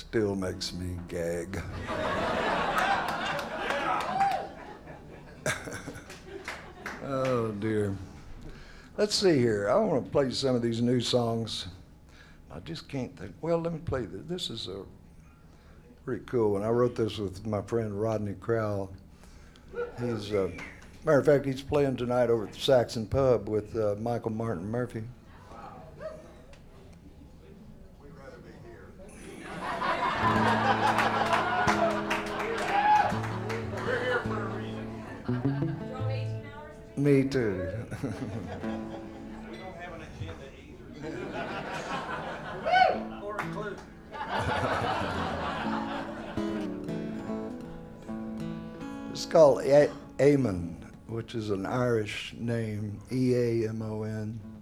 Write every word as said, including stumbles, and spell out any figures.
still makes me gag. Oh, dear. Let's see here. I want to play some of these new songs. I just can't think. Well, let me play this. This is a pretty cool one. I wrote this with my friend Rodney Crowell. He's, uh, matter of fact, he's playing tonight over at the Saxon Pub with uh, Michael Martin Murphey. Me too. We don't have an agenda either. Or a clue. It's called A- Eamon, which is an Irish name, E A M O N.